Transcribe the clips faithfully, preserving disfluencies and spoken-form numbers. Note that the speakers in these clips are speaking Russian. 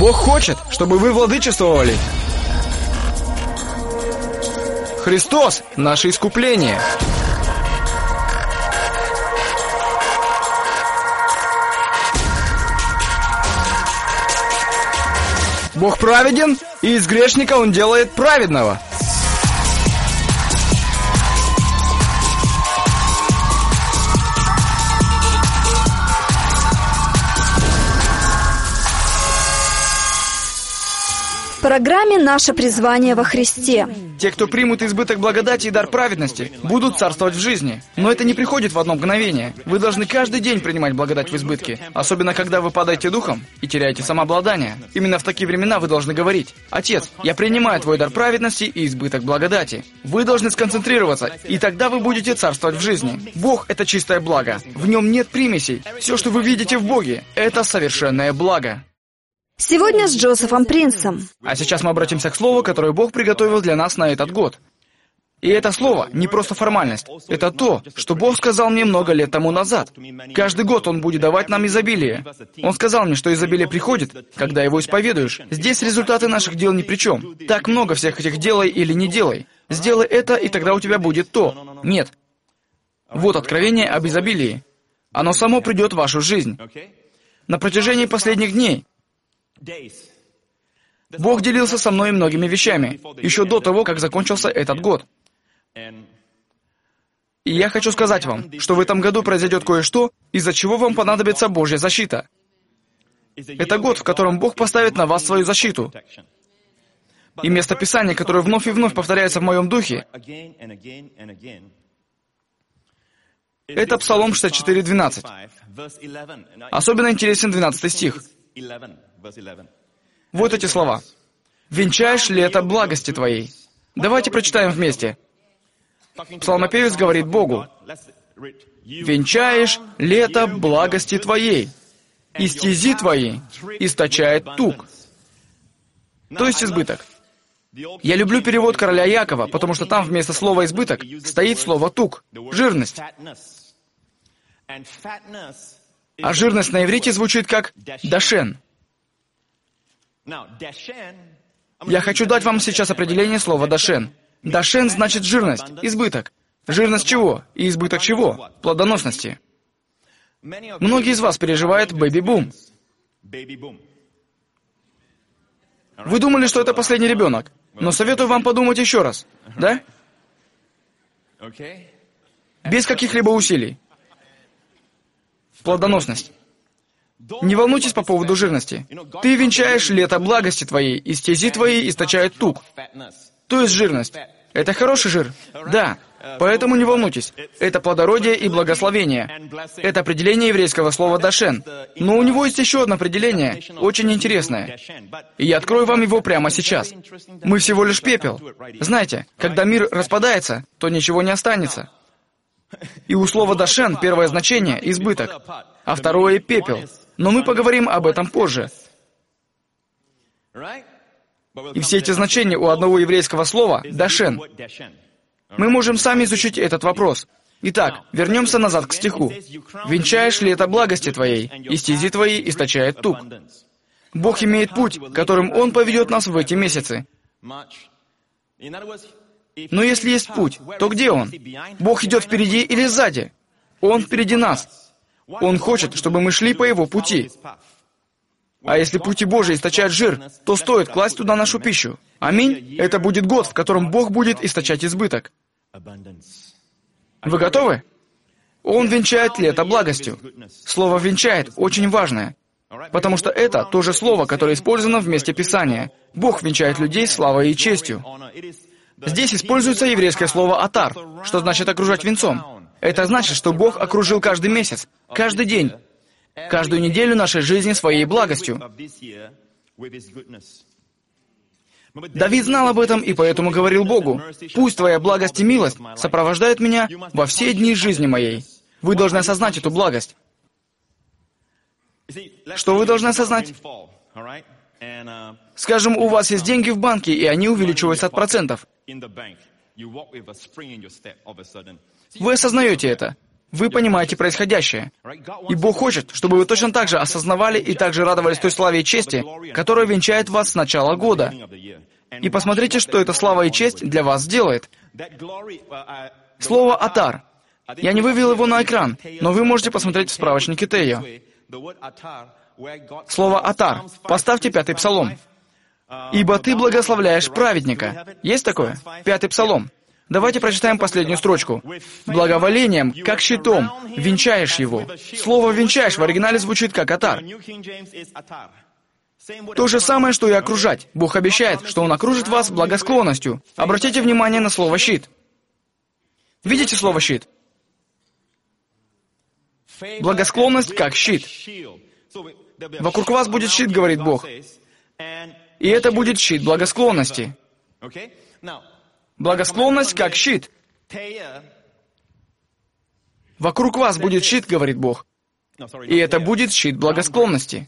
Бог хочет, чтобы вы владычествовали. Христос — наше искупление. Бог праведен, и из грешника Он делает праведного. В программе «Наше призвание во Христе». Те, кто примут избыток благодати и дар праведности, будут царствовать в жизни. Но это не приходит в одно мгновение. Вы должны каждый день принимать благодать в избытке. Особенно, когда вы падаете духом и теряете самообладание. Именно в такие времена вы должны говорить: «Отец, я принимаю Твой дар праведности и избыток благодати». Вы должны сконцентрироваться, и тогда вы будете царствовать в жизни. Бог — это чистое благо. В нем нет примесей. Все, что вы видите в Боге, это совершенное благо. Сегодня с Джозефом Принсом. А сейчас мы обратимся к слову, которое Бог приготовил для нас на этот год. И это слово не просто формальность. Это то, что Бог сказал мне много лет тому назад. Каждый год Он будет давать нам изобилие. Он сказал мне, что изобилие приходит, когда его исповедуешь. Здесь результаты наших дел ни при чем. Так много всех этих «делай» или «не делай». Сделай это, и тогда у тебя будет то. Нет. Вот откровение об изобилии. Оно само придет в вашу жизнь. На протяжении последних дней Бог делился со мной многими вещами, еще до того, как закончился этот год. И я хочу сказать вам, что в этом году произойдет кое-что, из-за чего вам понадобится Божья защита. Это год, в котором Бог поставит на вас свою защиту. И место Писания, которое вновь и вновь повторяется в моем духе, это Псалом шестьдесят четыре, двенадцать. Особенно интересен двенадцатый стих. Вот эти слова. «Венчаешь лето благости Твоей». Давайте прочитаем вместе. Псалмопевец говорит Богу: «Венчаешь лето благости Твоей, и стези Твои источает тук». То есть избыток. Я люблю перевод короля Якова, потому что там вместо слова «избыток» стоит слово «тук» — жирность. А жирность на иврите звучит как «дашен». Я хочу дать вам сейчас определение слова «дашен». «Дашен» значит жирность, избыток. Жирность чего? И избыток чего? Плодоносности. Многие из вас переживают бэби-бум. Вы думали, что это последний ребенок, но советую вам подумать еще раз. Да? Без каких-либо усилий. Плодоносность. Не волнуйтесь по поводу жирности. Ты венчаешь лето благости Твоей, и стези Твои источают тук. То есть жирность. Это хороший жир? Да. Поэтому не волнуйтесь. Это плодородие и благословение. Это определение еврейского слова «дашен». Но у него есть еще одно определение, очень интересное. И я открою вам его прямо сейчас. Мы всего лишь пепел. Знаете, когда мир распадается, то ничего не останется. И у слова «дашен» первое значение — избыток, а второе — пепел. Но мы поговорим об этом позже. И все эти значения у одного еврейского слова — «дашен». Мы можем сами изучить этот вопрос. Итак, вернемся назад к стиху. «Венчаешь лето благости Твоей, и стези Твои источает тук». Бог имеет путь, которым Он поведет нас в эти месяцы. Но если есть путь, то где он? Бог идет впереди или сзади? Он впереди нас. Он хочет, чтобы мы шли по Его пути. А если пути Божии источают жир, то стоит класть туда нашу пищу. Аминь. Это будет год, в котором Бог будет источать избыток. Вы готовы? Он венчает лето благостью. Слово «венчает» очень важное, потому что это то же слово, которое использовано в месте Писания. Бог венчает людей славой и честью. Здесь используется еврейское слово «атар», что значит «окружать венцом». Это значит, что Бог окружил каждый месяц, каждый день, каждую неделю нашей жизни своей благостью. Давид знал об этом и поэтому говорил Богу: «Пусть Твоя благость и милость сопровождают меня во все дни жизни моей». Вы должны осознать эту благость. Что вы должны осознать? Скажем, у вас есть деньги в банке, и они увеличиваются от процентов. Вы осознаете это. Вы понимаете происходящее. И Бог хочет, чтобы вы точно так же осознавали и также радовались той славе и чести, которая венчает вас с начала года. И посмотрите, что эта слава и честь для вас сделает. Слово «атар». Я не вывел его на экран, но вы можете посмотреть в справочнике Тео. Слово «атар». Поставьте пятый псалом. «Ибо ты благословляешь праведника». Есть такое? Пятый псалом. Давайте прочитаем последнюю строчку. «Благоволением, как щитом, венчаешь его». Слово «венчаешь» в оригинале звучит как «атар». То же самое, что и окружать. Бог обещает, что Он окружит вас благосклонностью. Обратите внимание на слово «щит». Видите слово «щит»? Благосклонность как щит. Вокруг вас будет щит, говорит Бог. И это будет щит благосклонности. Благосклонность как щит. Вокруг вас будет щит, говорит Бог. И это будет щит благосклонности.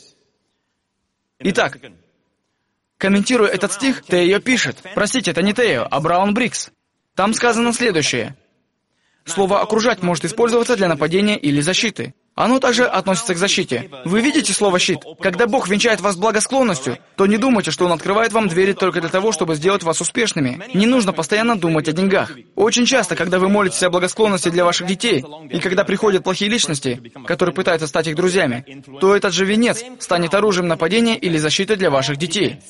Итак, комментируя этот стих, Тео пишет. Простите, это не Тео, а Браун Брикс. Там сказано следующее. Слово «окружать» может использоваться для нападения или защиты. Оно также относится к защите. Вы видите слово «щит»? Когда Бог венчает вас благосклонностью, то не думайте, что Он открывает вам двери только для того, чтобы сделать вас успешными. Не нужно постоянно думать о деньгах. Очень часто, когда вы молитесь о благосклонности для ваших детей, и когда приходят плохие личности, которые пытаются стать их друзьями, то этот же венец станет оружием нападения или защиты для ваших детей.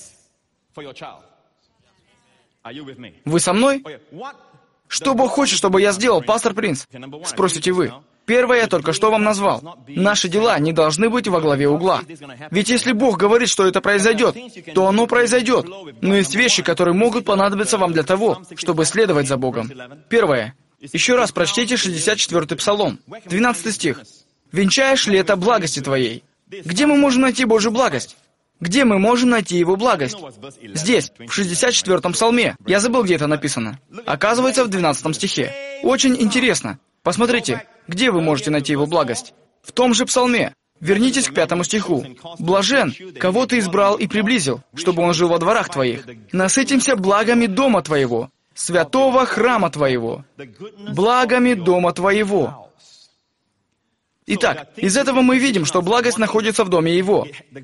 Вы со мной? Что Бог хочет, чтобы я сделал, пастор Принц? Спросите вы. Первое я только что вам назвал. Наши дела не должны быть во главе угла. Ведь если Бог говорит, что это произойдет, то оно произойдет. Но есть вещи, которые могут понадобиться вам для того, чтобы следовать за Богом. Первое. Еще раз прочтите шестьдесят четвёртый псалом, двенадцатый стих. «Венчаешь лето благости Твоей». Где мы можем найти Божью благость? Где мы можем найти Его благость? Здесь, в шестьдесят четвёртом псалме. Я забыл, где это написано. Оказывается, в двенадцатом стихе. Очень интересно. Посмотрите, где вы можете найти Его благость? В том же псалме. Вернитесь к пятому стиху. «Блажен, кого Ты избрал и приблизил, чтобы он жил во дворах Твоих. Насытимся благами дома Твоего, святого храма Твоего». Благами дома Твоего. Итак, из этого мы видим, что благость находится в доме Его.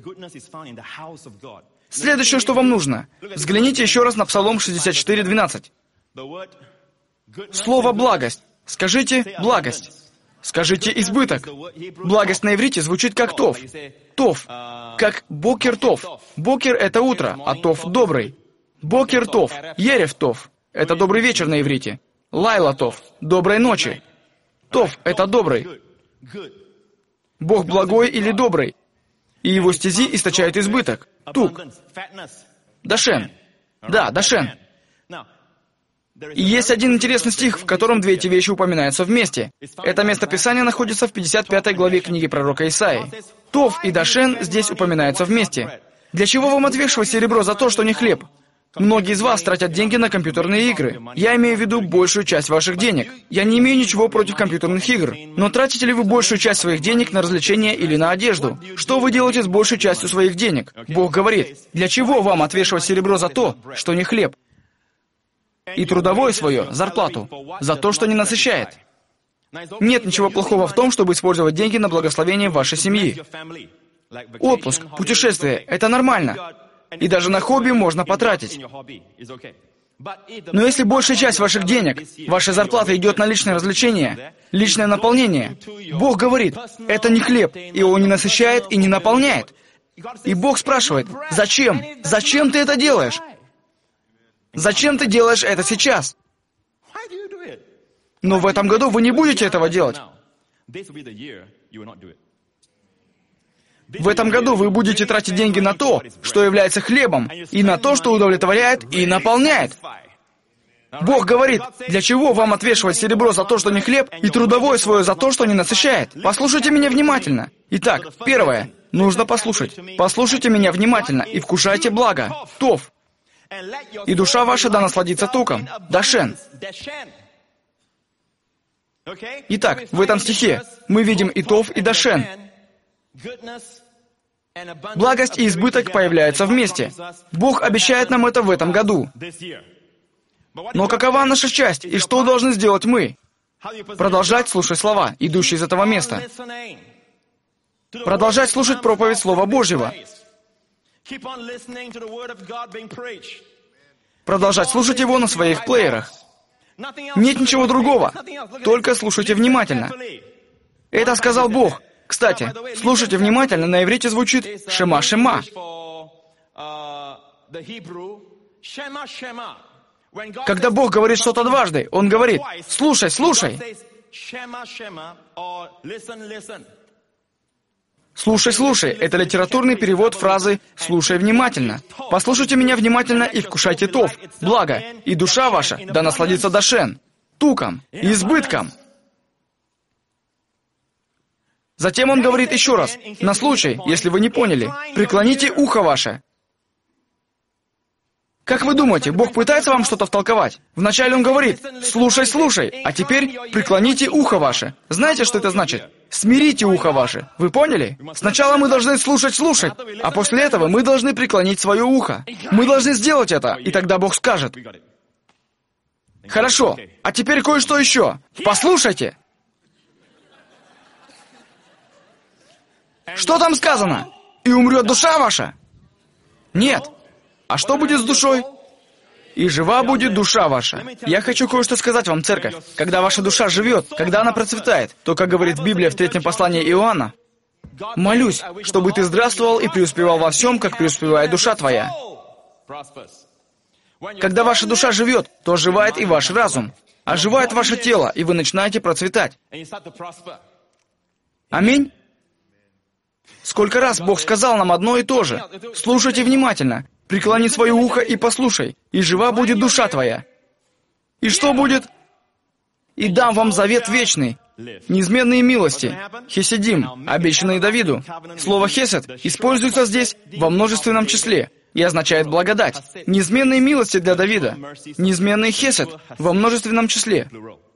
Следующее, что вам нужно. Взгляните еще раз на Псалом шестьдесят четыре двенадцать. Слово «благость». Скажите «благость». Скажите «избыток». Благость на иврите звучит как «тов». «Тов», как «бокер тов». «Бокер» — это утро, а «тов» — добрый. «Бокер тов», «ерев тов» — это добрый вечер на иврите. «Лайла тов» — доброй ночи. «Тов» — это добрый. Бог благой или добрый, и Его стези источают избыток. Тук. Дашен. Да, Дашен. И есть один интересный стих, в котором две эти вещи упоминаются вместе. Это местописание находится в пятьдесят пятой главе книги пророка Исаии. Тов и Дашен здесь упоминаются вместе. Для чего вам отвешивать серебро за то, что не хлеб? Многие из вас тратят деньги на компьютерные игры. Я имею в виду большую часть ваших денег. Я не имею ничего против компьютерных игр. Но тратите ли вы большую часть своих денег на развлечения или на одежду? Что вы делаете с большей частью своих денег? Бог говорит, для чего вам отвешивать серебро за то, что не хлеб? И трудовое свое, зарплату, за то, что не насыщает. Нет ничего плохого в том, чтобы использовать деньги на благословение вашей семьи. Отпуск, путешествие — это нормально. И даже на хобби можно потратить. Но если большая часть ваших денег, ваша зарплата идет на личное развлечение, личное наполнение, Бог говорит, это не хлеб, и он не насыщает и не наполняет. И Бог спрашивает, зачем? Зачем ты это делаешь? Зачем ты делаешь это сейчас? Но в этом году вы не будете этого делать. В этом году вы будете тратить деньги на то, что является хлебом, и на то, что удовлетворяет и наполняет. Бог говорит, для чего вам отвешивать серебро за то, что не хлеб, и трудовое свое за то, что не насыщает? Послушайте меня внимательно. Итак, первое. Нужно послушать. Послушайте меня внимательно и вкушайте благо. Тов. И душа ваша да насладится туком. Дашен. Итак, в этом стихе мы видим и Тов, и Дашен. Благость и избыток появляются вместе. Бог обещает нам это в этом году. Но какова наша часть, и что должны сделать мы? Продолжать слушать слова, идущие из этого места. Продолжать слушать проповедь Слова Божьего. Продолжать слушать его на своих плеерах. Нет ничего другого, только слушайте внимательно. Это сказал Бог. Кстати, слушайте внимательно, на иврите звучит «шема-шема». Когда Бог говорит что-то дважды, Он говорит «слушай, слушай». «Слушай, слушай» — это литературный перевод фразы «слушай внимательно». «Послушайте меня внимательно и вкушайте тов, благо, и душа ваша да насладится дашен, туком, избытком». Затем он говорит еще раз, на случай, если вы не поняли, преклоните ухо ваше. Как вы думаете, Бог пытается вам что-то втолковать? Вначале Он говорит, слушай, слушай, а теперь преклоните ухо ваше. Знаете, что это значит? Смирите ухо ваше. Вы поняли? Сначала мы должны слушать, слушать, а после этого мы должны преклонить свое ухо. Мы должны сделать это, и тогда Бог скажет. Хорошо, а теперь кое-что еще. Послушайте. Что там сказано? И умрет душа ваша? Нет. А что будет с душой? И жива будет душа ваша. Я хочу кое-что сказать вам, церковь. Когда ваша душа живет, когда она процветает, то, как говорит Библия в третьем послании Иоанна, «Молюсь, чтобы ты здравствовал и преуспевал во всем, как преуспевает душа твоя». Когда ваша душа живет, то оживает и ваш разум. Оживает ваше тело, и вы начинаете процветать. Аминь? Сколько раз Бог сказал нам одно и то же. Слушайте внимательно. Преклони свое ухо и послушай, и жива будет душа твоя. И что будет? И дам вам завет вечный, неизменные милости, хеседим, обещанные Давиду. Слово «хесед» используется здесь во множественном числе и означает благодать. Неизменные милости для Давида, неизменный хесед во множественном числе.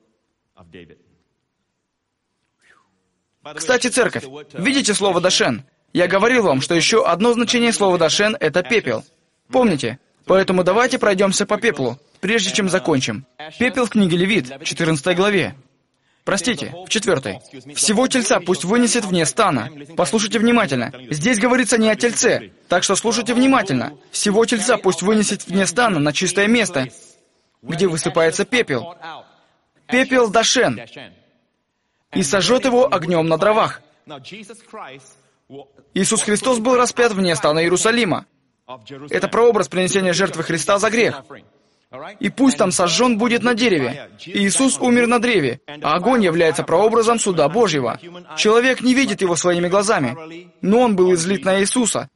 Кстати, церковь, видите слово «дашен»? Я говорил вам, что еще одно значение слова «дашен» — это пепел. Помните? Поэтому давайте пройдемся по пеплу, прежде чем закончим. Пепел в книге Левит, четырнадцатой главе. Простите, в четвертой. «Всего тельца пусть вынесет вне стана». Послушайте внимательно. Здесь говорится не о тельце, так что слушайте внимательно. «Всего тельца пусть вынесет вне стана на чистое место, где высыпается пепел». Пепел дашен. «И сожжет его огнем на дровах». Иисус Христос был распят вне стана Иерусалима. Это прообраз принесения жертвы Христа за грех. И пусть там сожжен будет на дереве. Иисус умер на древе, а огонь является прообразом суда Божьего. Человек не видит его своими глазами, но он был излит на Иисуса,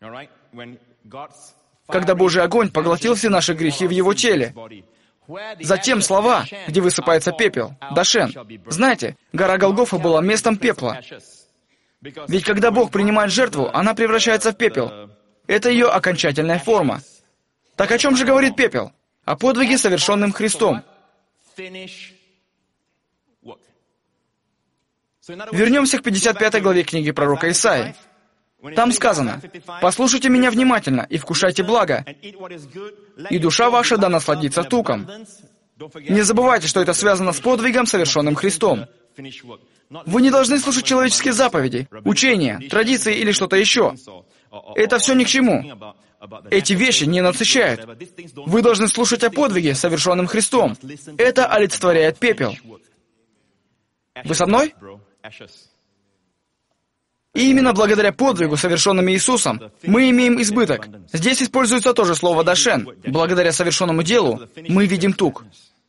когда Божий огонь поглотил все наши грехи в его теле. Затем слова, где высыпается пепел, дашен. Знаете, гора Голгофа была местом пепла. Ведь когда Бог принимает жертву, она превращается в пепел. Это ее окончательная форма. Так о чем же говорит пепел? О подвиге, совершенном Христом. Вернемся к пятьдесят пятой главе книги пророка Исаии. Там сказано, «Послушайте меня внимательно и вкушайте благо, и душа ваша да насладится туком». Не забывайте, что это связано с подвигом, совершенным Христом. Вы не должны слушать человеческие заповеди, учения, традиции или что-то еще. Это все ни к чему. Эти вещи не насыщают. Вы должны слушать о подвиге, совершенном Христом. Это олицетворяет пепел. Вы со мной? И именно благодаря подвигу, совершенному Иисусом, мы имеем избыток. Здесь используется тоже слово «дашен». Благодаря совершенному делу мы видим тук.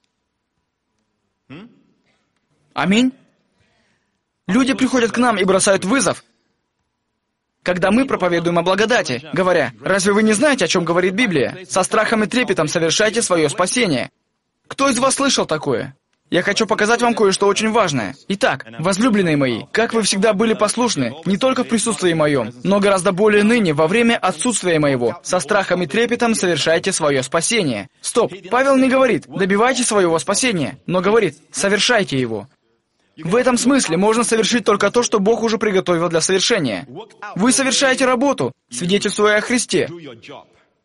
Аминь. Люди приходят к нам и бросают вызов, когда мы проповедуем о благодати, говоря, «Разве вы не знаете, о чем говорит Библия? Со страхом и трепетом совершайте свое спасение». Кто из вас слышал такое? Я хочу показать вам кое-что очень важное. Итак, возлюбленные мои, как вы всегда были послушны, не только в присутствии моем, но гораздо более ныне, во время отсутствия моего, со страхом и трепетом совершайте свое спасение. Стоп, Павел не говорит, добивайте своего спасения, но говорит, совершайте его. В этом смысле можно совершить только то, что Бог уже приготовил для совершения. Вы совершаете работу, свидетельствуя о Христе.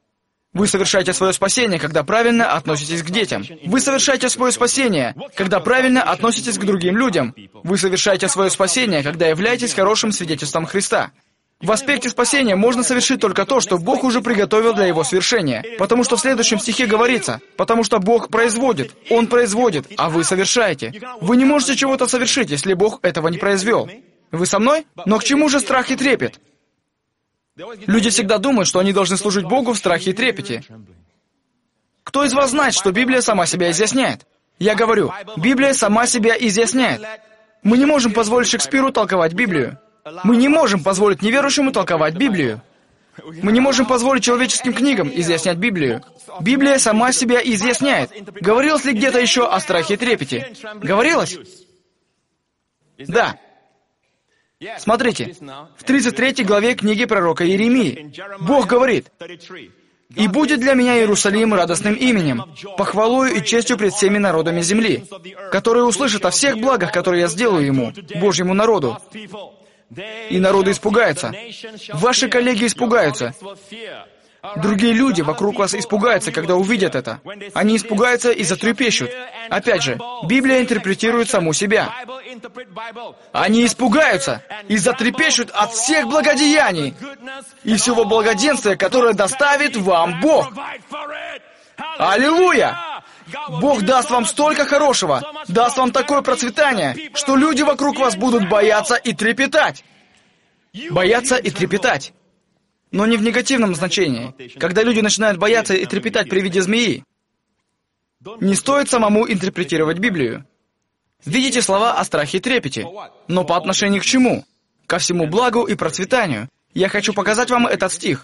Вы совершаете свое спасение, когда правильно относитесь к детям. Вы совершаете свое спасение, когда правильно относитесь к другим людям. Вы совершаете свое спасение, когда являетесь хорошим свидетельством Христа. В аспекте спасения можно совершить только то, что Бог уже приготовил для его свершения. Потому что в следующем стихе говорится, потому что Бог производит, Он производит, а вы совершаете. Вы не можете чего-то совершить, если Бог этого не произвел. Вы со мной? Но к чему же страх и трепет? Люди всегда думают, что они должны служить Богу в страхе и трепете. Кто из вас знает, что Библия сама себя изъясняет? Я говорю, Библия сама себя изъясняет. Мы не можем позволить Шекспиру толковать Библию. Мы не можем позволить неверующему толковать Библию. Мы не можем позволить человеческим книгам изъяснять Библию. Библия сама себя изъясняет. Говорилось ли где-то еще о страхе и трепете? Говорилось? Да. Смотрите, в тридцать третьей главе книги пророка Иеремии Бог говорит: «И будет для меня Иерусалим радостным именем, похвалою и честью пред всеми народами земли, которые услышат о всех благах, которые я сделаю ему, Божьему народу». И народы испугаются. Ваши коллеги испугаются. Другие люди вокруг вас испугаются, когда увидят это. Они испугаются и затрепещут. Опять же, Библия интерпретирует саму себя. Они испугаются и затрепещут от всех благодеяний и всего благоденствия, которое доставит вам Бог. Аллилуйя! Бог даст вам столько хорошего, даст вам такое процветание, что люди вокруг вас будут бояться и трепетать. Бояться и трепетать. Но не в негативном значении. Когда люди начинают бояться и трепетать при виде змеи, не стоит самому интерпретировать Библию. Видите слова о страхе и трепете. Но по отношению к чему? Ко всему благу и процветанию. Я хочу показать вам этот стих.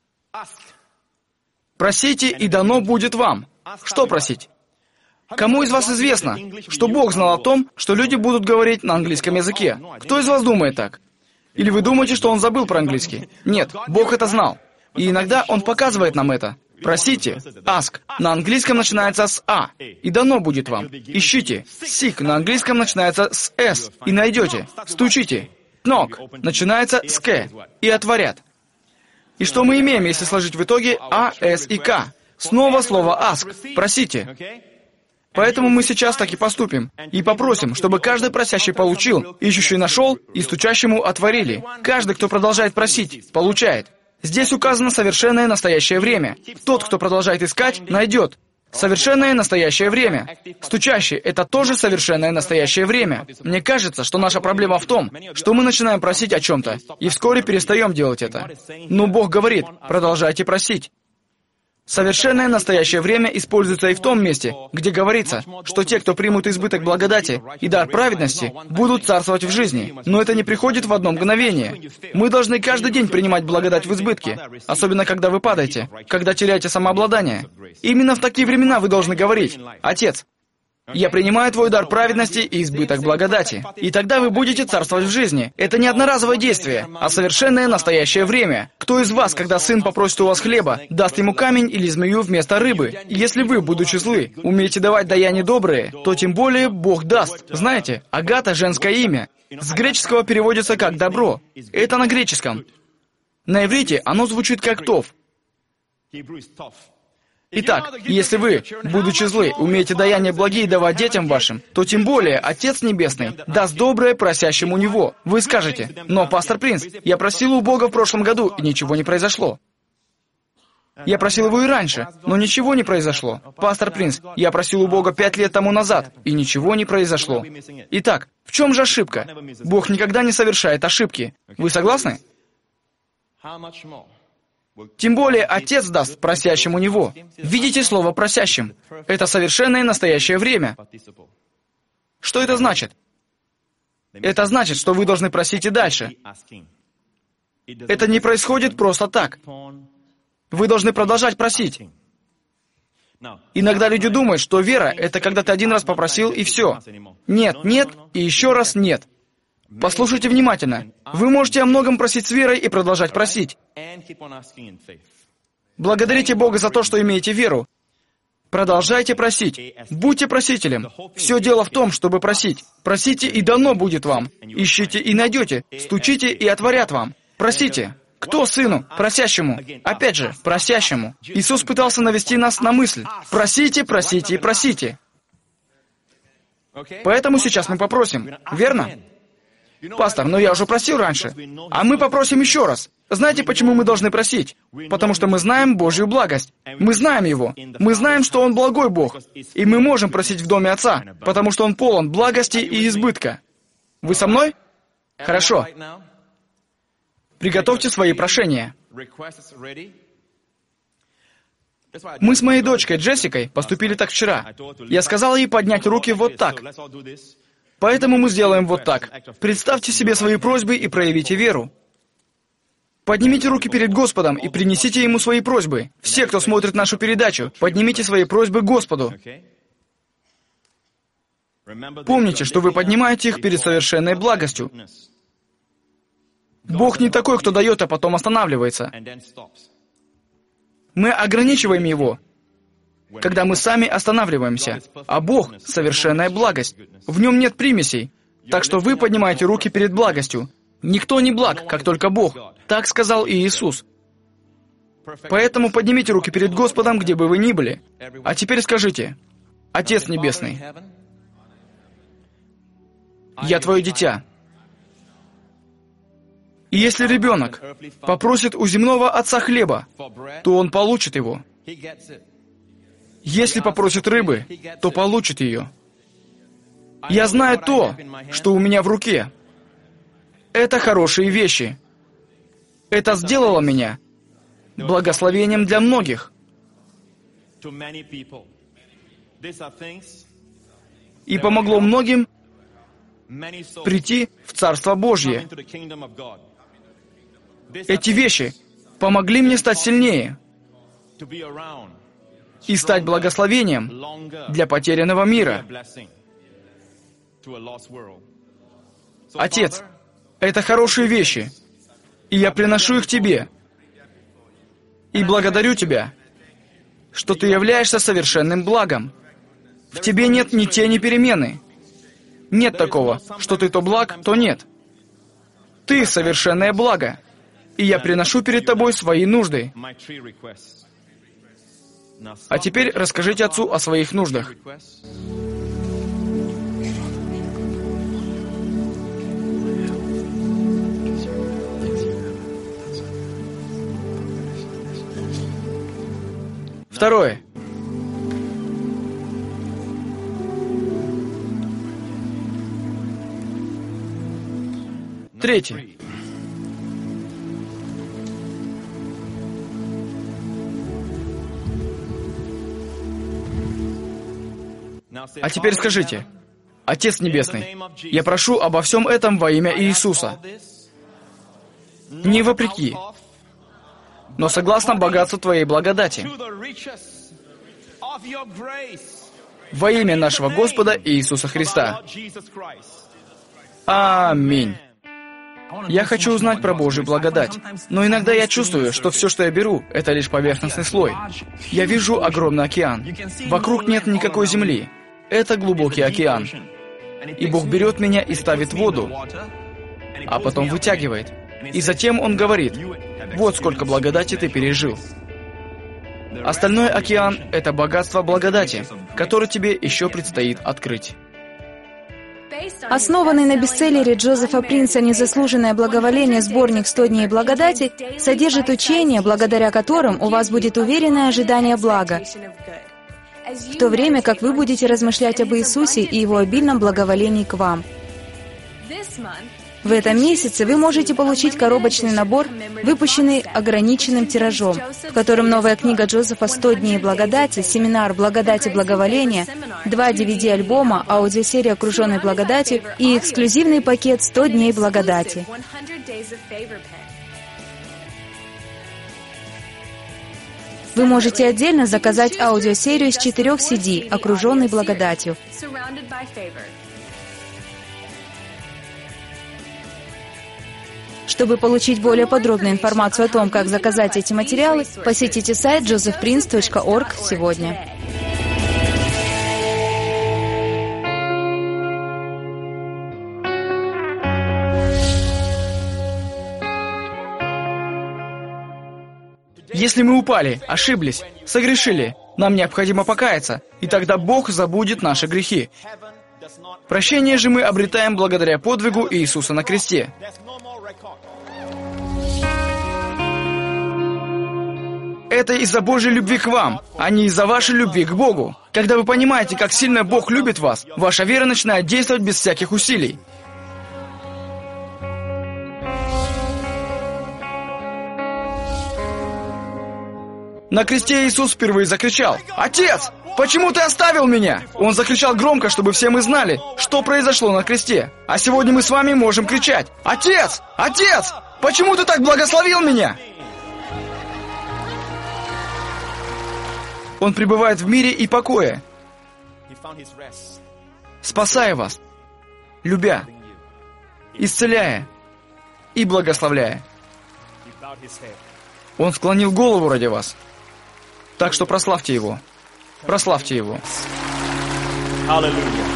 «Просите, и дано будет вам». Что просить? Кому из вас известно, что Бог знал о том, что люди будут говорить на английском языке? Кто из вас думает так? Или вы думаете, что Он забыл про английский? Нет, Бог это знал. И иногда Он показывает нам это. Просите, ask, на английском начинается с «а», и дано будет вам. Ищите, seek, на английском начинается с «с», и найдете. Стучите, knock, начинается с «к», и отворят. И что мы имеем, если сложить в итоге «а», «с» и «к»? Снова слово «ask», просите. Поэтому мы сейчас так и поступим, и попросим, чтобы каждый просящий получил, ищущий нашел, и стучащему отворили. Каждый, кто продолжает просить, получает. Здесь указано совершенное настоящее время. Тот, кто продолжает искать, найдет. Совершенное настоящее время. Стучащий — это тоже совершенное настоящее время. Мне кажется, что наша проблема в том, что мы начинаем просить о чем-то, и вскоре перестаем делать это. Но Бог говорит, продолжайте просить. Совершенное настоящее время используется и в том месте, где говорится, что те, кто примут избыток благодати и дар праведности, будут царствовать в жизни. Но это не приходит в одно мгновение. Мы должны каждый день принимать благодать в избытке, особенно когда вы падаете, когда теряете самообладание. Именно в такие времена вы должны говорить: «Отец, я принимаю Твой дар праведности и избыток благодати». И тогда вы будете царствовать в жизни. Это не одноразовое действие, а совершенное настоящее время. Кто из вас, когда сын попросит у вас хлеба, даст ему камень или змею вместо рыбы? И если вы, будучи злы, умеете давать даяния добрые, то тем более Бог даст. Знаете, Агата — женское имя. С греческого переводится как «добро». Это на греческом. На иврите оно звучит как «тов». Итак, если вы, будучи злы, умеете даяния благие давать детям вашим, то тем более Отец Небесный даст доброе просящему Него. Вы скажете: «Но, пастор Принц, я просил у Бога в прошлом году, и ничего не произошло». Я просил его и раньше, но ничего не произошло. Пастор Принц, я просил у Бога пять лет тому назад, и ничего не произошло. Итак, в чем же ошибка? Бог никогда не совершает ошибки. Вы согласны? Тем более Отец даст просящему Него. Видите слово «просящим»? Это совершенное настоящее время. Что это значит? Это значит, что вы должны просить и дальше. Это не происходит просто так. Вы должны продолжать просить. Иногда люди думают, что вера — это когда ты один раз попросил и все. Нет, нет и еще раз нет. Послушайте внимательно. Вы можете о многом просить с верой и продолжать просить. Благодарите Бога за то, что имеете веру. Продолжайте просить. Будьте просителем. Все дело в том, чтобы просить. Просите, и дано будет вам. Ищите, и найдете. Стучите, и отворят вам. Просите. Кто сыну? Просящему. Опять же, просящему. Иисус пытался навести нас на мысль. Просите, просите и просите. Поэтому сейчас мы попросим. Верно? Пастор, но я уже просил раньше. А мы попросим еще раз. Знаете, почему мы должны просить? Потому что мы знаем Божью благость. Мы знаем Его. Мы знаем, что Он благой Бог. И мы можем просить в доме Отца, потому что Он полон благости и избытка. Вы со мной? Хорошо. Приготовьте свои прошения. Мы с моей дочкой Джессикой поступили так вчера. Я сказал ей поднять руки вот так. Поэтому мы сделаем вот так. Представьте себе свои просьбы и проявите веру. Поднимите руки перед Господом и принесите Ему свои просьбы. Все, кто смотрит нашу передачу, поднимите свои просьбы Господу. Помните, что вы поднимаете их перед совершенной благостью. Бог не такой, кто дает, а потом останавливается. Мы ограничиваем Его, когда мы сами останавливаемся. А Бог — совершенная благость. В Нем нет примесей. Так что вы поднимаете руки перед благостью. Никто не благ, как только Бог. Так сказал и Иисус. Поэтому поднимите руки перед Господом, где бы вы ни были. А теперь скажите: Отец Небесный, я Твое дитя. И если ребенок попросит у земного отца хлеба, то он получит его. Если попросит рыбы, то получит ее. Я знаю то, что у меня в руке. Это хорошие вещи. Это сделало меня благословением для многих. И помогло многим прийти в Царство Божье. Эти вещи помогли мне стать сильнее и стать благословением для потерянного мира. Отец, это хорошие вещи, и я приношу их Тебе. И благодарю Тебя, что Ты являешься совершенным благом. В Тебе нет ни тени перемены. Нет такого, что Ты то благ, то нет. Ты — совершенное благо, и я приношу перед Тобой свои нужды. А теперь расскажите Отцу о своих нуждах. Второе. Третье. А теперь скажите: Отец Небесный, я прошу обо всем этом во имя Иисуса. Не вопреки, но согласно богатству Твоей благодати. Во имя нашего Господа Иисуса Христа. Аминь. Я хочу узнать про Божью благодать, но иногда я чувствую, что все, что я беру, это лишь поверхностный слой. Я вижу огромный океан. Вокруг нет никакой земли. Это глубокий океан. И Бог берет меня и ставит в воду, а потом вытягивает. И затем Он говорит: вот сколько благодати ты пережил. Остальной океан — это богатство благодати, которое тебе еще предстоит открыть. Основанный на бестселлере Джозефа Принца «Незаслуженное благоволение» сборник «сто дней благодати» содержит учения, благодаря которым у вас будет уверенное ожидание блага, в то время как вы будете размышлять об Иисусе и Его обильном благоволении к вам. В этом месяце вы можете получить коробочный набор, выпущенный ограниченным тиражом, в котором новая книга Джозефа «сто дней благодати», семинар «Благодать и благоволение», два ди ви ди-альбома, аудиосерия «Окруженной благодатью» и эксклюзивный пакет «сто дней благодати». Вы можете отдельно заказать аудиосерию с четырех си ди, окруженной благодатью. Чтобы получить более подробную информацию о том, как заказать эти материалы, посетите сайт джозеф принц точка орг сегодня. Если мы упали, ошиблись, согрешили, нам необходимо покаяться, и тогда Бог забудет наши грехи. Прощение же мы обретаем благодаря подвигу Иисуса на кресте. Это из-за Божьей любви к вам, а не из-за вашей любви к Богу. Когда вы понимаете, как сильно Бог любит вас, ваша вера начинает действовать без всяких усилий. На кресте Иисус впервые закричал: «Отец, почему ты оставил меня?» Он закричал громко, чтобы все мы знали, что произошло на кресте. А сегодня мы с вами можем кричать: «Отец! Отец! Почему ты так благословил меня?» Он пребывает в мире и покое, спасая вас, любя, исцеляя и благословляя. Он склонил голову ради вас. Так что прославьте Его. Прославьте Его. Аллилуйя.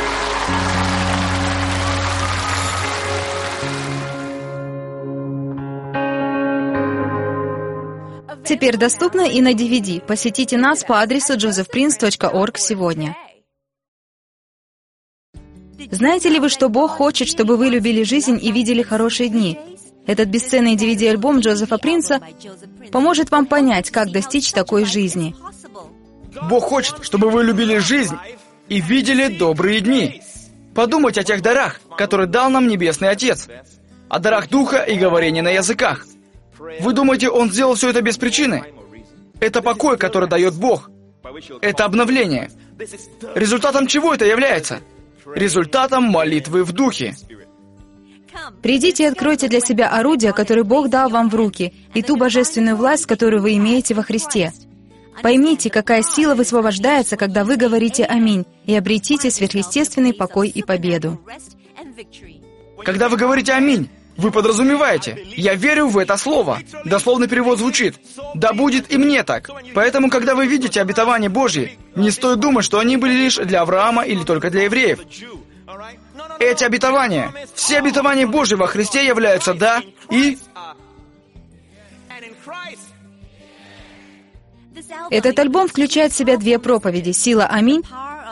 Теперь доступно и на ди ви ди. Посетите нас по адресу джозеф принц точка орг сегодня. Знаете ли вы, что Бог хочет, чтобы вы любили жизнь и видели хорошие дни? Этот бесценный ди ви ди-альбом Джозефа Принца поможет вам понять, как достичь такой жизни. Бог хочет, чтобы вы любили жизнь и видели добрые дни. Подумайте о тех дарах, которые дал нам Небесный Отец. О дарах Духа и говорения на языках. Вы думаете, Он сделал все это без причины? Это покой, который дает Бог. Это обновление. Результатом чего это является? Результатом молитвы в Духе. Придите и откройте для себя орудия, которые Бог дал вам в руки, и ту божественную власть, которую вы имеете во Христе. Поймите, какая сила высвобождается, когда вы говорите «Аминь», и обретите сверхъестественный покой и победу. Когда вы говорите «Аминь», вы подразумеваете: «Я верю в это слово». Дословный перевод звучит: «Да будет и мне так». Поэтому, когда вы видите обетования Божьи, не стоит думать, что они были лишь для Авраама или только для евреев. Эти обетования, все обетования Божьи во Христе являются «да» и... Этот альбом включает в себя две проповеди: «Сила Аминь»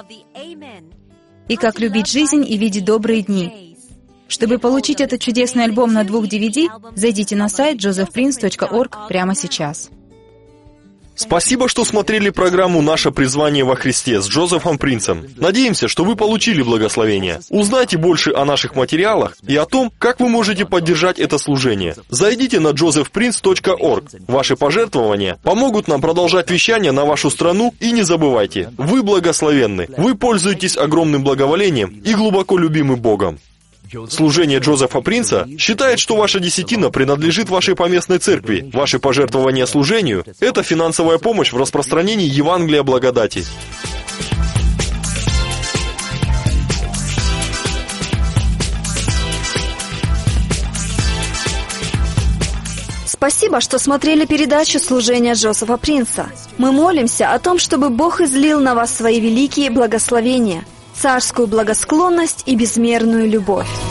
и «Как любить жизнь и видеть добрые дни». Чтобы получить этот чудесный альбом на двух ди ви ди, зайдите на сайт джозеф принц точка орг прямо сейчас. Спасибо, что смотрели программу «Наше призвание во Христе» с Джозефом Принцем. Надеемся, что вы получили благословение. Узнайте больше о наших материалах и о том, как вы можете поддержать это служение. Зайдите на джозеф принц точка орг. Ваши пожертвования помогут нам продолжать вещание на вашу страну, и не забывайте, вы благословенны, вы пользуетесь огромным благоволением и глубоко любимы Богом. Служение Джозефа Принца считает, что ваша десятина принадлежит вашей поместной церкви. Ваши пожертвования служению – это финансовая помощь в распространении Евангелия благодати. Спасибо, что смотрели передачу «Служение Джозефа Принца». Мы молимся о том, чтобы Бог излил на вас свои великие благословения, царскую благосклонность и безмерную любовь.